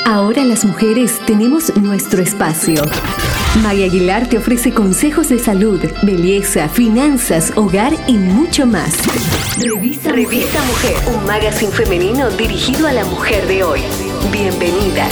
Ahora las mujeres tenemos nuestro espacio. Maya Aguilar te ofrece consejos de salud, belleza, finanzas, hogar y mucho más. Revista Mujer, un magazine femenino dirigido a la mujer de hoy. Bienvenidas.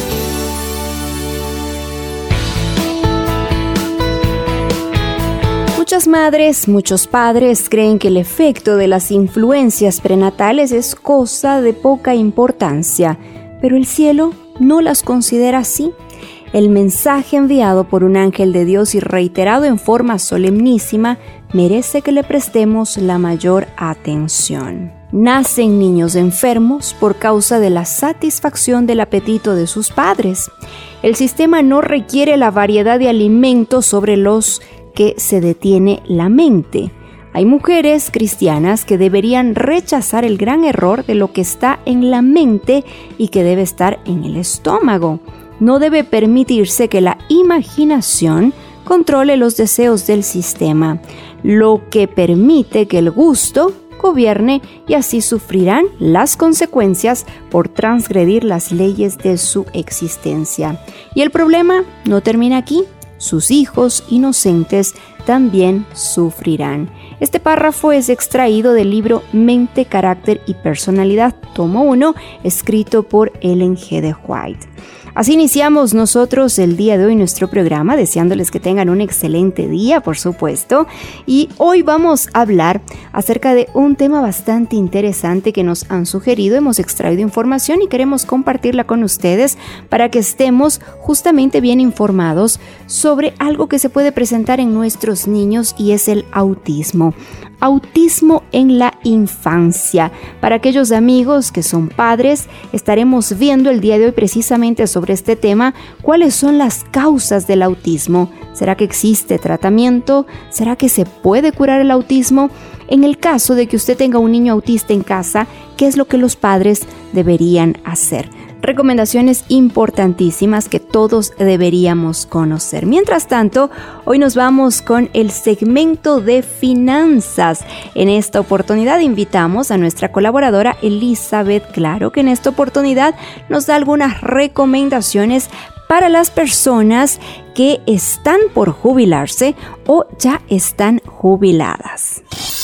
Muchas madres, muchos padres creen que el efecto de las influencias prenatales es cosa de poca importancia, pero el cielo no las considera así. El mensaje enviado por un ángel de Dios y reiterado en forma solemnísima merece que le prestemos la mayor atención. Nacen niños enfermos por causa de la satisfacción del apetito de sus padres. El sistema no requiere la variedad de alimentos sobre los que se detiene la mente. Hay mujeres cristianas que deberían rechazar el gran error de lo que está en la mente y que debe estar en el estómago. No debe permitirse que la imaginación controle los deseos del sistema, lo que permite que el gusto gobierne y así sufrirán las consecuencias por transgredir las leyes de su existencia. Y el problema no termina aquí. Sus hijos inocentes también sufrirán. Este párrafo es extraído del libro Mente, Carácter y Personalidad, tomo 1, escrito por Ellen G. de White. Así iniciamos nosotros el día de hoy nuestro programa, deseándoles que tengan un excelente día, por supuesto. Y hoy vamos a hablar acerca de un tema bastante interesante que nos han sugerido. Hemos extraído información y queremos compartirla con ustedes para que estemos justamente bien informados sobre algo que se puede presentar en nuestros niños y es el autismo. Autismo en la infancia. Para aquellos amigos que son padres, estaremos viendo el día de hoy precisamente sobre este tema, cuáles son las causas del autismo. ¿Será que existe tratamiento? ¿Será que se puede curar el autismo? En el caso de que usted tenga un niño autista en casa, ¿qué es lo que los padres deberían hacer? Recomendaciones importantísimas que todos deberíamos conocer. Mientras tanto, hoy nos vamos con el segmento de finanzas. En esta oportunidad invitamos a nuestra colaboradora Elizabeth Claro, que en esta oportunidad nos da algunas recomendaciones para las personas que están por jubilarse o ya están jubiladas.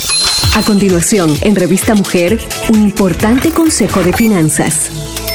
A continuación, en Revista Mujer, un importante consejo de finanzas.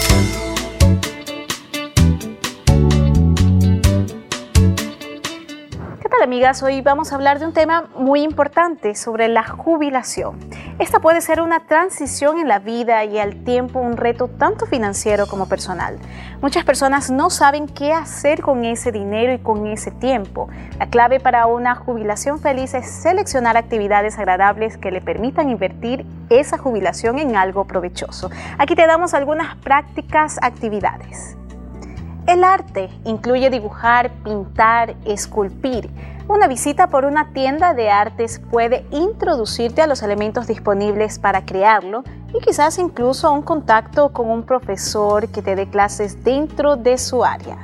Amigas, hoy vamos a hablar de un tema muy importante sobre la jubilación. Esta puede ser una transición en la vida y al tiempo un reto tanto financiero como personal. Muchas personas no saben qué hacer con ese dinero y con ese tiempo. La clave para una jubilación feliz es seleccionar actividades agradables que le permitan invertir esa jubilación en algo provechoso. Aquí te damos algunas prácticas actividades. El arte incluye dibujar, pintar, esculpir. Una visita por una tienda de artes puede introducirte a los elementos disponibles para crearlo y quizás incluso a un contacto con un profesor que te dé clases dentro de su área.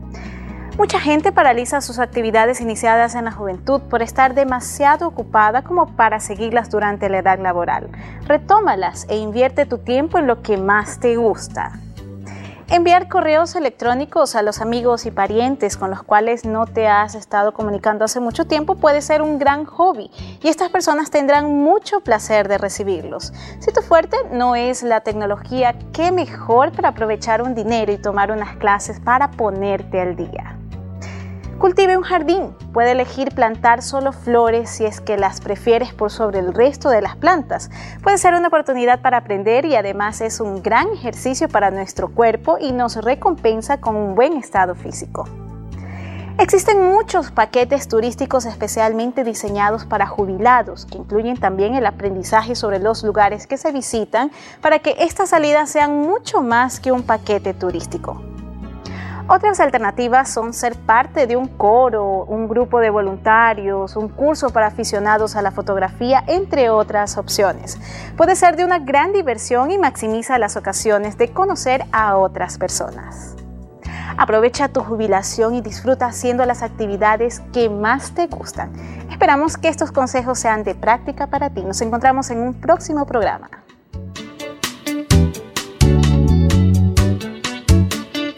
Mucha gente paraliza sus actividades iniciadas en la juventud por estar demasiado ocupada como para seguirlas durante la edad laboral. Retómalas e invierte tu tiempo en lo que más te gusta. Enviar correos electrónicos a los amigos y parientes con los cuales no te has estado comunicando hace mucho tiempo puede ser un gran hobby y estas personas tendrán mucho placer de recibirlos. Si tu fuerte no es la tecnología, qué mejor para aprovechar un dinero y tomar unas clases para ponerte al día. Cultive un jardín. Puede elegir plantar solo flores si es que las prefieres por sobre el resto de las plantas. Puede ser una oportunidad para aprender y además es un gran ejercicio para nuestro cuerpo y nos recompensa con un buen estado físico. Existen muchos paquetes turísticos especialmente diseñados para jubilados, que incluyen también el aprendizaje sobre los lugares que se visitan para que estas salidas sean mucho más que un paquete turístico. Otras alternativas son ser parte de un coro, un grupo de voluntarios, un curso para aficionados a la fotografía, entre otras opciones. Puede ser de una gran diversión y maximiza las ocasiones de conocer a otras personas. Aprovecha tu jubilación y disfruta haciendo las actividades que más te gustan. Esperamos que estos consejos sean de práctica para ti. Nos encontramos en un próximo programa.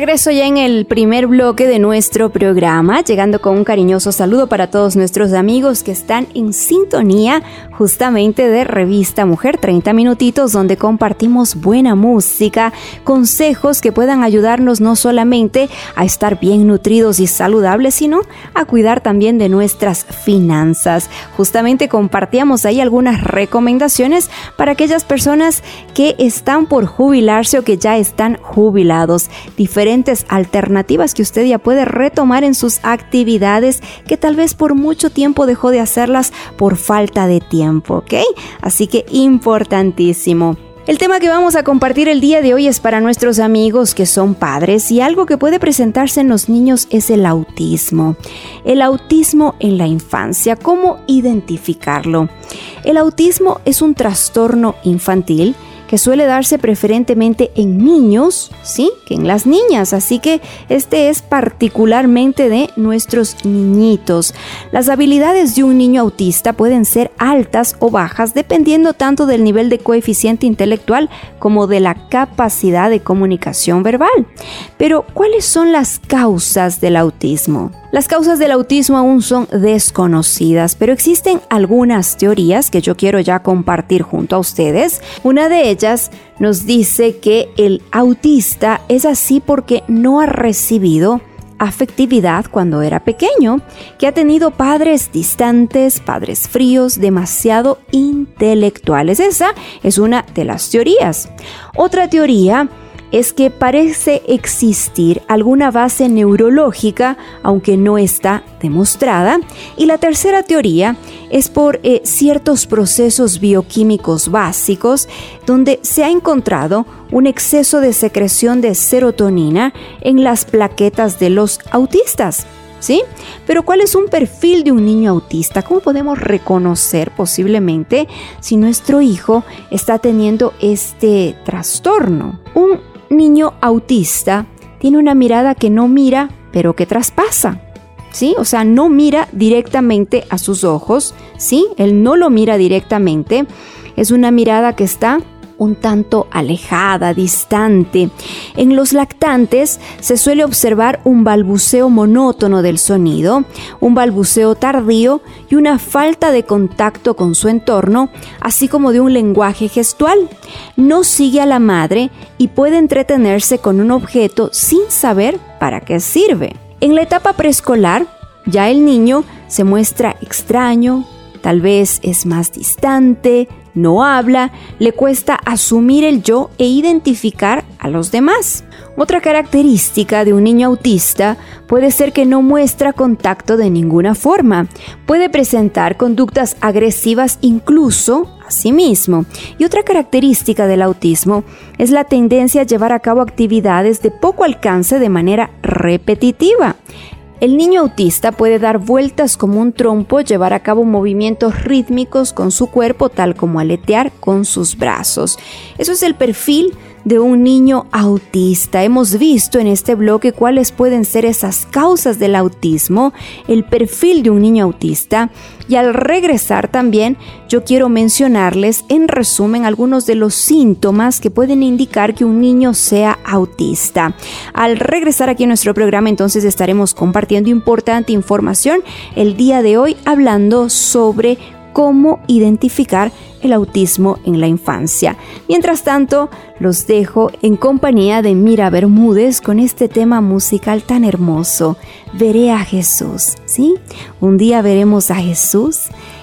regreso ya en el primer bloque de nuestro programa, llegando con un cariñoso saludo para todos nuestros amigos que están en sintonía justamente de Revista Mujer, 30 minutitos donde compartimos buena música, consejos que puedan ayudarnos no solamente a estar bien nutridos y saludables, sino a cuidar también de nuestras finanzas. Justamente compartíamos ahí algunas recomendaciones para aquellas personas que están por jubilarse o que ya están jubilados. Diferentes alternativas que usted ya puede retomar en sus actividades que tal vez por mucho tiempo dejó de hacerlas por falta de tiempo, ¿ok? Así que importantísimo. El tema que vamos a compartir el día de hoy es para nuestros amigos que son padres y algo que puede presentarse en los niños es el autismo. El autismo en la infancia, ¿cómo identificarlo? El autismo es un trastorno infantil que suele darse preferentemente en niños, ¿sí?, que en las niñas, así que este es particularmente de nuestros niñitos. Las habilidades de un niño autista pueden ser altas o bajas dependiendo tanto del nivel de coeficiente intelectual como de la capacidad de comunicación verbal. Pero, ¿cuáles son las causas del autismo? Las causas del autismo aún son desconocidas, pero existen algunas teorías que yo quiero ya compartir junto a ustedes. Una de ellas nos dice que el autista es así porque no ha recibido afectividad cuando era pequeño, que ha tenido padres distantes, padres fríos, demasiado intelectuales. Esa es una de las teorías. Otra teoría es que parece existir alguna base neurológica, aunque no está demostrada. Y la tercera teoría es por ciertos procesos bioquímicos básicos donde se ha encontrado un exceso de secreción de serotonina en las plaquetas de los autistas. ¿Sí? Pero ¿cuál es un perfil de un niño autista? ¿Cómo podemos reconocer posiblemente si nuestro hijo está teniendo este trastorno? Un niño autista tiene una mirada que no mira, pero que traspasa, ¿sí? O sea, no mira directamente a sus ojos, ¿sí? Él no lo mira directamente. Es una mirada que está un tanto alejada, distante. En los lactantes se suele observar un balbuceo monótono del sonido, un balbuceo tardío y una falta de contacto con su entorno, así como de un lenguaje gestual. No sigue a la madre y puede entretenerse con un objeto sin saber para qué sirve. En la etapa preescolar, ya el niño se muestra extraño, tal vez es más distante, no habla, le cuesta asumir el yo e identificar a los demás. Otra característica de un niño autista puede ser que no muestra contacto de ninguna forma. Puede presentar conductas agresivas incluso a sí mismo. Y otra característica del autismo es la tendencia a llevar a cabo actividades de poco alcance de manera repetitiva. El niño autista puede dar vueltas como un trompo, llevar a cabo movimientos rítmicos con su cuerpo, tal como aletear con sus brazos. Eso es el perfil de un niño autista. Hemos visto en este bloque cuáles pueden ser esas causas del autismo, el perfil de un niño autista. Y al regresar también, yo quiero mencionarles en resumen algunos de los síntomas que pueden indicar que un niño sea autista. Al regresar aquí en nuestro programa, entonces estaremos compartiendo importante información el día de hoy, hablando sobre cómo identificar el autismo en la infancia. Mientras tanto, los dejo en compañía de Mira Bermúdez con este tema musical tan hermoso, Veré a Jesús, ¿sí? Un día veremos a Jesús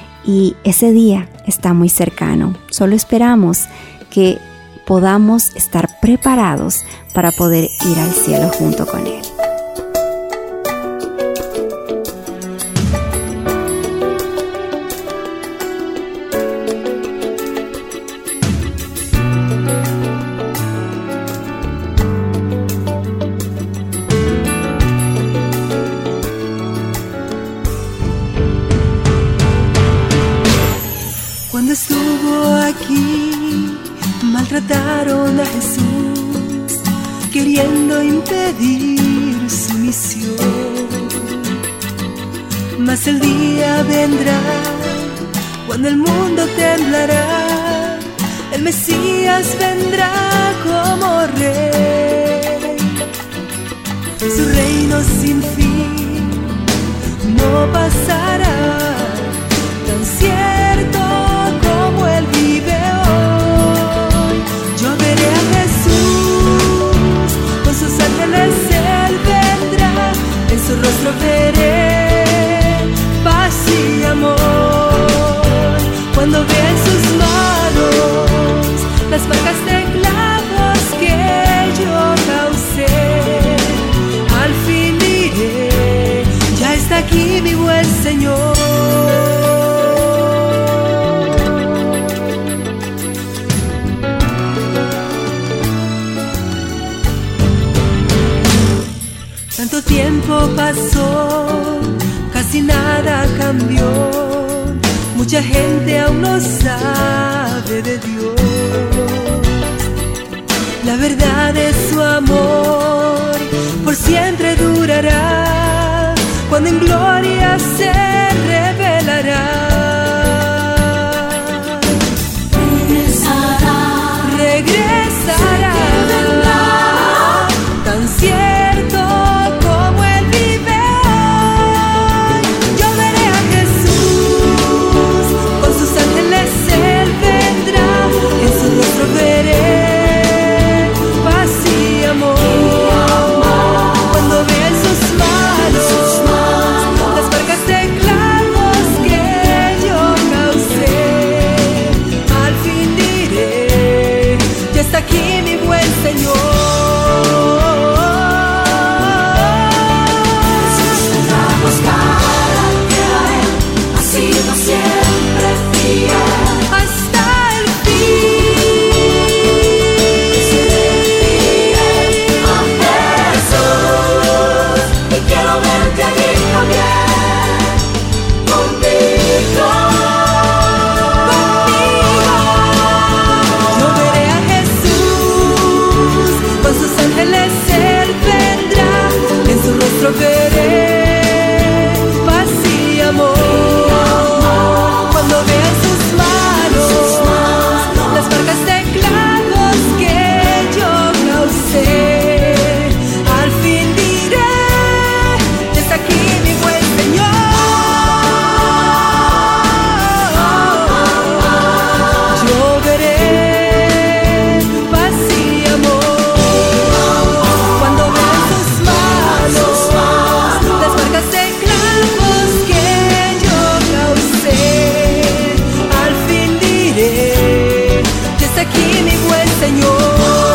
y ese día está muy cercano. Solo esperamos que podamos estar preparados para poder ir al cielo junto con Él. Maltrataron a Jesús, queriendo impedir su misión. Mas el día vendrá, cuando el mundo temblará, el Mesías vendrá como rey. su reino sin fin no pasará. Tan cierto como Él vive hoy, yo veré a Jesús, con sus ángeles Él vendrá, en su rostro veré paz y amor. Cuando vea en sus manos las marcas de clavos que yo causé, al fin diré, ya está aquí mi buen Señor. Tanto tiempo pasó, casi nada cambió. Mucha gente aún no sabe de Dios. La verdad de su amor por siempre durará, cuando en gloria se revelará. Regresará, tan cierto como Él vive hoy. Yo veré a Jesús, con sus ángeles Él vendrá, en su rostro veré paz y amor. Cuando vea en sus manos las marcas de clavos que yo causé, al fin diré, ya está aquí mi buen Señor. Siempre fiel hasta el fin. Fiel a Jesús, y quiero verte allí también, conmigo. Yo veré a Jesús, con sus ángeles Él vendrá, en su rostro veré paz y amor. Cuando vea en sus manos las marcas de clavos que yo causé, al fin diré, ya está aquí mi buen Señor. Yo veré paz y amor. Cuando vea en sus manos las marcas de clavos que yo causé, al fin diré, ya está aquí mi buen Señor.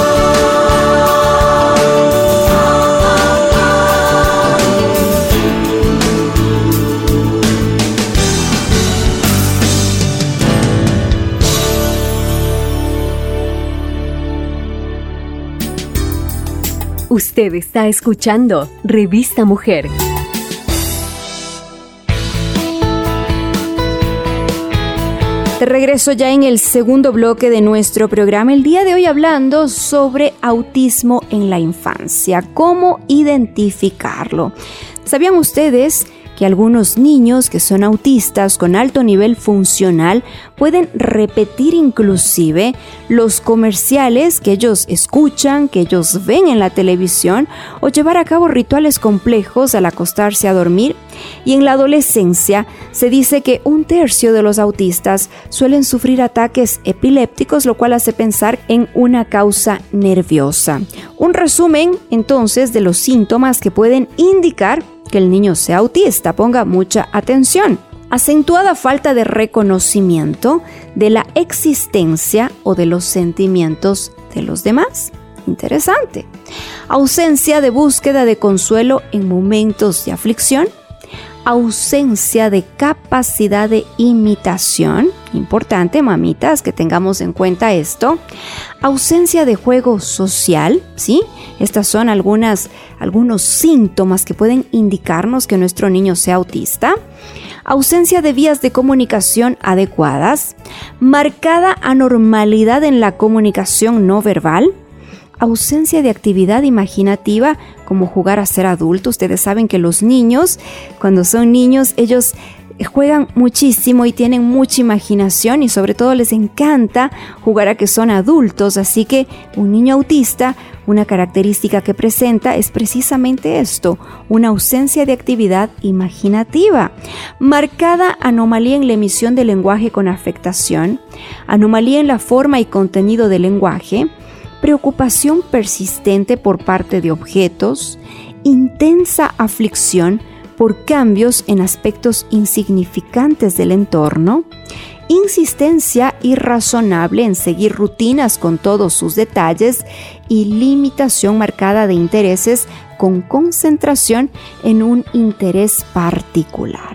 Usted está escuchando Revista Mujer. De regreso ya en el segundo bloque de nuestro programa, el día de hoy hablando sobre autismo en la infancia, cómo identificarlo. ¿Sabían ustedes que algunos niños que son autistas con alto nivel funcional pueden repetir inclusive los comerciales que ellos escuchan, que ellos ven en la televisión, o llevar a cabo rituales complejos al acostarse a dormir? Y en la adolescencia se dice que 1/3 de los autistas suelen sufrir ataques epilépticos, lo cual hace pensar en una causa nerviosa. Un resumen entonces de los síntomas que pueden indicar que el niño sea autista. Ponga mucha atención. Acentuada falta de reconocimiento de la existencia o de los sentimientos de los demás. Interesante. Ausencia de búsqueda de consuelo en momentos de aflicción. Ausencia de capacidad de imitación. Importante, mamitas, que tengamos en cuenta esto. Ausencia de juego social, ¿sí? Estas son algunos síntomas que pueden indicarnos que nuestro niño sea autista. Ausencia de vías de comunicación adecuadas. Marcada anormalidad en la comunicación no verbal. Ausencia de actividad imaginativa como jugar a ser adulto. Ustedes saben que los niños, cuando son niños, ellos juegan muchísimo y tienen mucha imaginación y sobre todo les encanta jugar a que son adultos, así que un niño autista, una característica que presenta es precisamente esto, una ausencia de actividad imaginativa, marcada anomalía en la emisión del lenguaje con afectación, anomalía en la forma y contenido del lenguaje, preocupación persistente por parte de objetos, intensa aflicción por cambios en aspectos insignificantes del entorno, insistencia irrazonable en seguir rutinas con todos sus detalles y limitación marcada de intereses con concentración en un interés particular.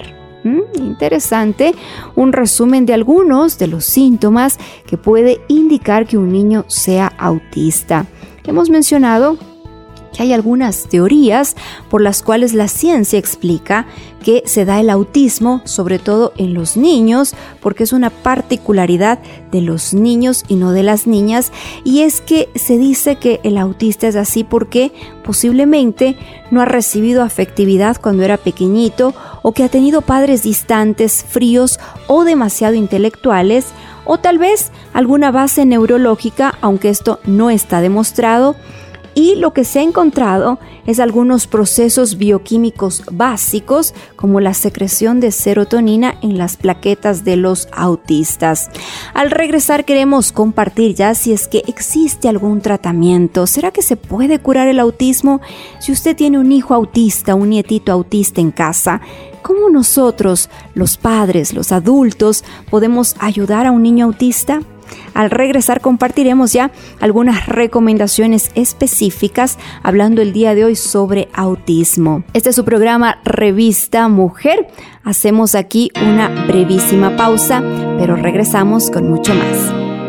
Interesante, un resumen de algunos de los síntomas que puede indicar que un niño sea autista. Hemos mencionado que hay algunas teorías por las cuales la ciencia explica que se da el autismo, sobre todo en los niños, porque es una particularidad de los niños y no de las niñas, y es que se dice que el autista es así porque posiblemente no ha recibido afectividad cuando era pequeñito, o que ha tenido padres distantes, fríos o demasiado intelectuales, o tal vez alguna base neurológica, aunque esto no está demostrado. Y lo que se ha encontrado es algunos procesos bioquímicos básicos como la secreción de serotonina en las plaquetas de los autistas. Al regresar queremos compartir ya si es que existe algún tratamiento. ¿Será que se puede curar el autismo? Si usted tiene un hijo autista, un nietito autista en casa, ¿cómo nosotros, los padres, los adultos, podemos ayudar a un niño autista? Al regresar compartiremos ya algunas recomendaciones específicas hablando el día de hoy sobre autismo. Este es su programa Revista Mujer. Hacemos aquí una brevísima pausa, pero regresamos con mucho más.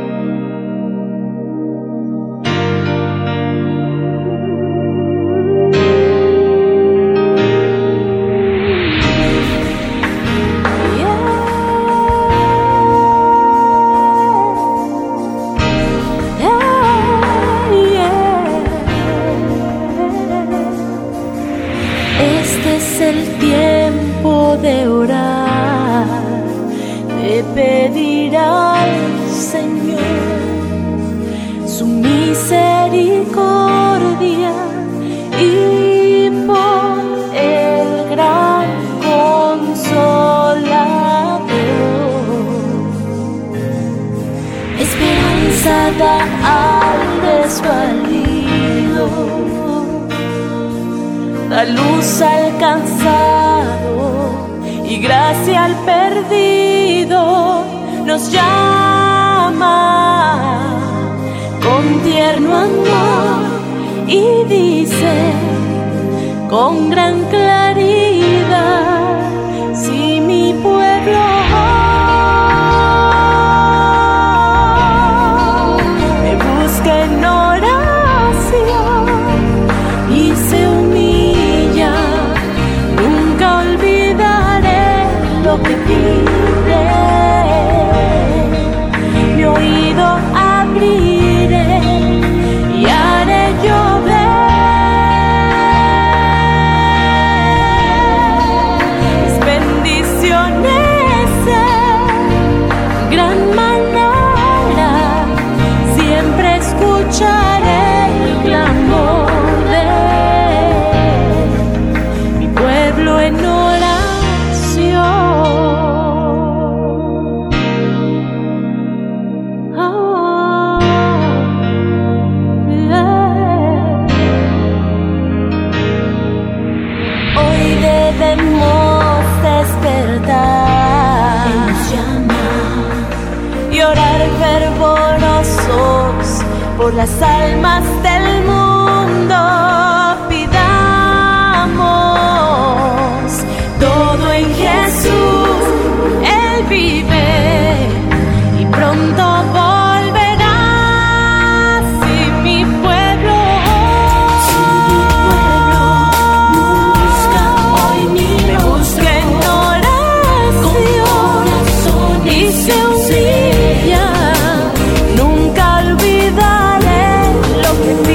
Da luz al cansado y gracia al perdido, nos llama con tierno amor y dice con gran claridad: si mi pueblo me busca en oración y se humilla, nunca olvidaré lo que pide. Mi oído abriré y haré llover. Mis bendiciones en gran manera, siempre escucharé el clamor de mi pueblo en oración. Hoy debemos despertar, Él nos llama, y orar fervorosos por las almas del mundo. Pidamos todo en Jesús, Él vive y pronto volverá. Si mi pueblo busca hoy me busca en oración y se humilla, nunca olvidaré lo que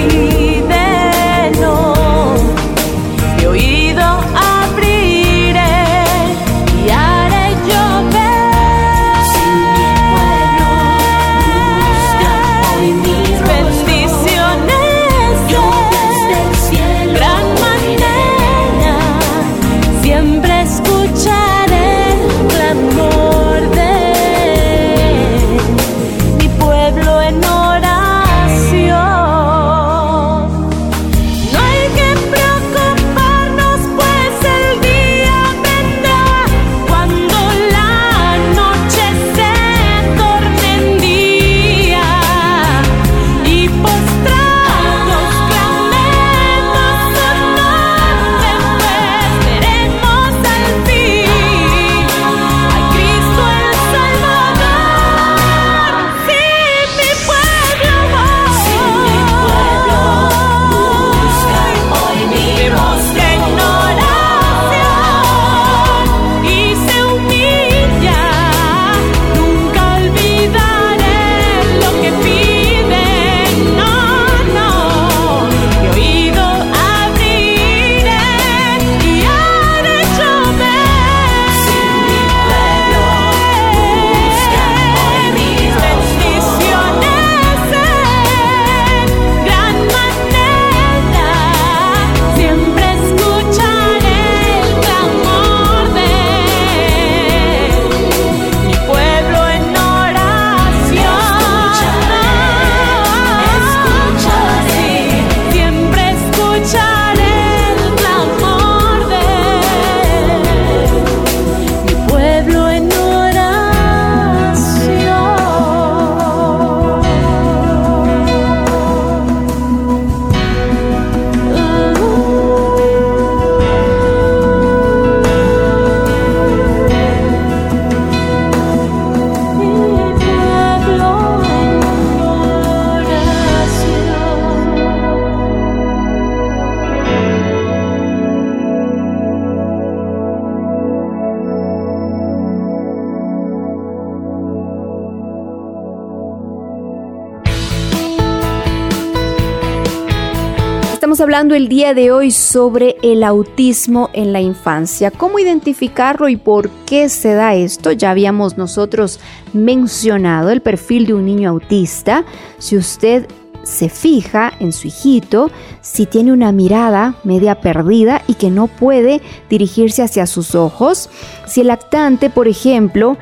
Estamos hablando el día de hoy sobre el autismo en la infancia. ¿Cómo identificarlo y por qué se da esto? Ya habíamos nosotros mencionado el perfil de un niño autista. Si usted se fija en su hijito, si tiene una mirada media perdida y que no puede dirigirse hacia sus ojos, si el lactante, por ejemplo,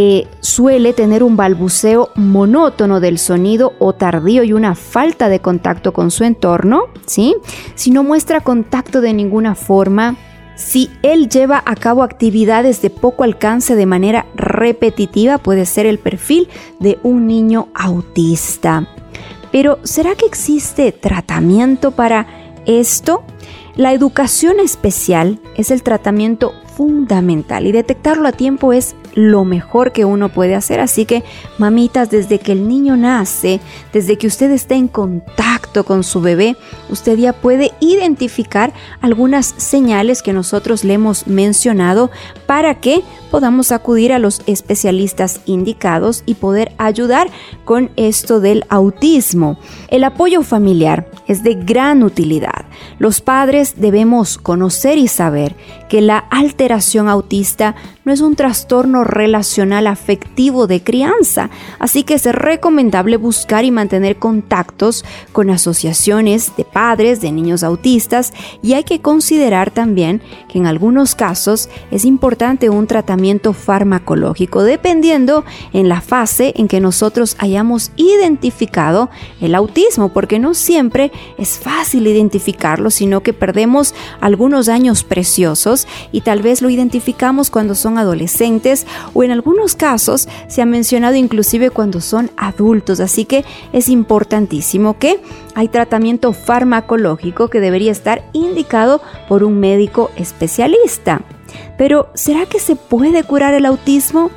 suele tener un balbuceo monótono del sonido o tardío y una falta de contacto con su entorno, ¿sí? Si no muestra contacto de ninguna forma, si él lleva a cabo actividades de poco alcance de manera repetitiva, puede ser el perfil de un niño autista. Pero, ¿será que existe tratamiento para esto? La educación especial es el tratamiento fundamental y detectarlo a tiempo es lo mejor que uno puede hacer. Así que, mamitas, desde que el niño nace, desde que usted está en contacto con su bebé, usted ya puede identificar algunas señales que nosotros le hemos mencionado para que podamos acudir a los especialistas indicados y poder ayudar con esto del autismo. El apoyo familiar es de gran utilidad. Los padres debemos conocer y saber que la alteración autista no es un trastorno relacional afectivo de crianza, así que es recomendable buscar y mantener contactos con asociaciones de padres de niños autistas, y hay que considerar también que en algunos casos es importante un tratamiento farmacológico, dependiendo en la fase en que nosotros hayamos identificado el autismo, porque no siempre es fácil identificarlo, sino que perdemos algunos años preciosos y tal vez lo identificamos cuando son adolescentes, o en algunos casos se ha mencionado inclusive cuando son adultos. Así que es importantísimo que hay tratamiento farmacológico que debería estar indicado por un médico especialista. Pero, ¿será que se puede curar el autismo?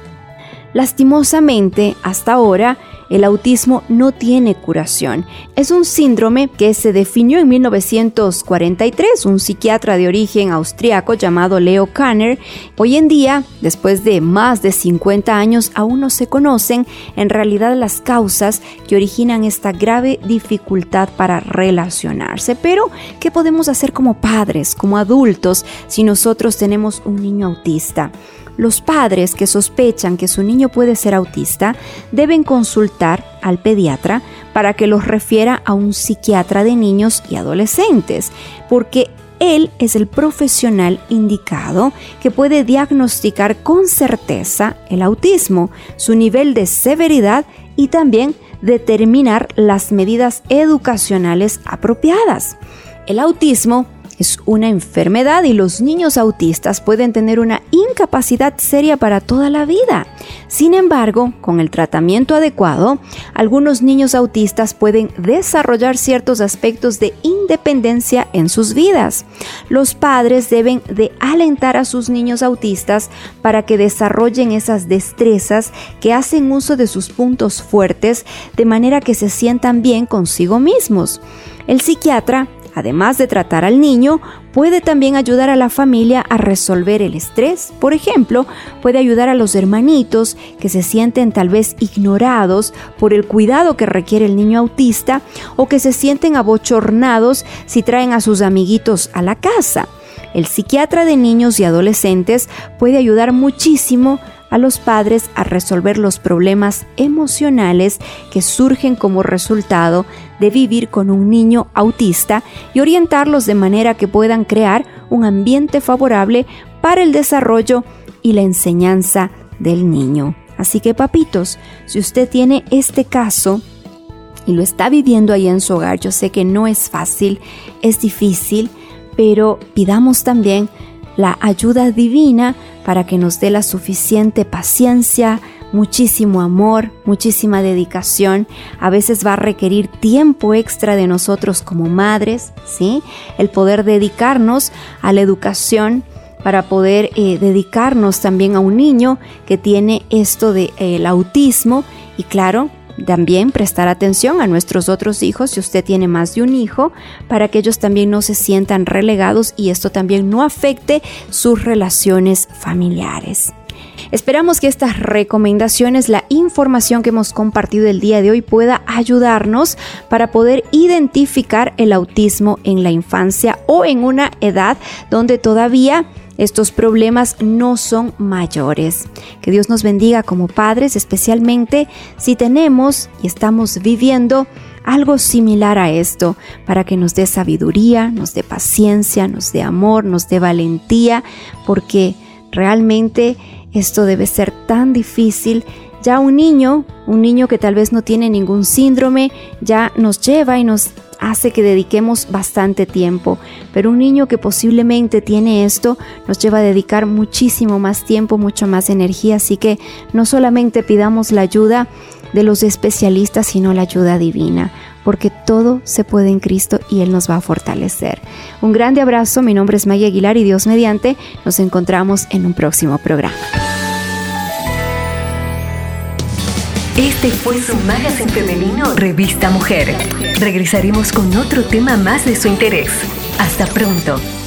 Lastimosamente, hasta ahora, el autismo no tiene curación. Es un síndrome que se definió en 1943, un psiquiatra de origen austriaco llamado Leo Kanner. Hoy en día, después de más de 50 años, aún no se conocen en realidad las causas que originan esta grave dificultad para relacionarse. Pero, ¿qué podemos hacer como padres, como adultos, si nosotros tenemos un niño autista? Los padres que sospechan que su niño puede ser autista deben consultar al pediatra para que los refiera a un psiquiatra de niños y adolescentes, porque él es el profesional indicado que puede diagnosticar con certeza el autismo, su nivel de severidad y también determinar las medidas educacionales apropiadas. El autismo es una enfermedad y los niños autistas pueden tener una incapacidad seria para toda la vida. Sin embargo, con el tratamiento adecuado, algunos niños autistas pueden desarrollar ciertos aspectos de independencia en sus vidas. Los padres deben de alentar a sus niños autistas para que desarrollen esas destrezas que hacen uso de sus puntos fuertes, de manera que se sientan bien consigo mismos. El psiquiatra, además de tratar al niño, puede también ayudar a la familia a resolver el estrés. Por ejemplo, puede ayudar a los hermanitos que se sienten tal vez ignorados por el cuidado que requiere el niño autista, o que se sienten abochornados si traen a sus amiguitos a la casa. El psiquiatra de niños y adolescentes puede ayudar muchísimo a los padres a resolver los problemas emocionales que surgen como resultado de vivir con un niño autista y orientarlos de manera que puedan crear un ambiente favorable para el desarrollo y la enseñanza del niño. Así que, papitos, si usted tiene este caso y lo está viviendo ahí en su hogar, yo sé que no es fácil, es difícil, pero pidamos también la ayuda divina para que nos dé la suficiente paciencia, muchísimo amor, muchísima dedicación. A veces va a requerir tiempo extra de nosotros como madres, ¿sí? El poder dedicarnos a la educación para poder dedicarnos también a un niño que tiene esto del autismo, y claro, también prestar atención a nuestros otros hijos, si usted tiene más de un hijo, para que ellos también no se sientan relegados y esto también no afecte sus relaciones familiares. Esperamos que estas recomendaciones, la información que hemos compartido el día de hoy pueda ayudarnos para poder identificar el autismo en la infancia o en una edad donde todavía estos problemas no son mayores. Que Dios nos bendiga como padres, especialmente si tenemos y estamos viviendo algo similar a esto, para que nos dé sabiduría, nos dé paciencia, nos dé amor, nos dé valentía, porque realmente esto debe ser tan difícil. Ya un niño que tal vez no tiene ningún síndrome, ya nos lleva y nos hace que dediquemos bastante tiempo, pero un niño que posiblemente tiene esto nos lleva a dedicar muchísimo más tiempo, mucho más energía, así que no solamente pidamos la ayuda de los especialistas, sino la ayuda divina, porque todo se puede en Cristo y Él nos va a fortalecer. Un grande abrazo, mi nombre es Maya Aguilar y Dios mediante, nos encontramos en un próximo programa. Este fue su magazine femenino Revista Mujer. Regresaremos con otro tema más de su interés. Hasta pronto.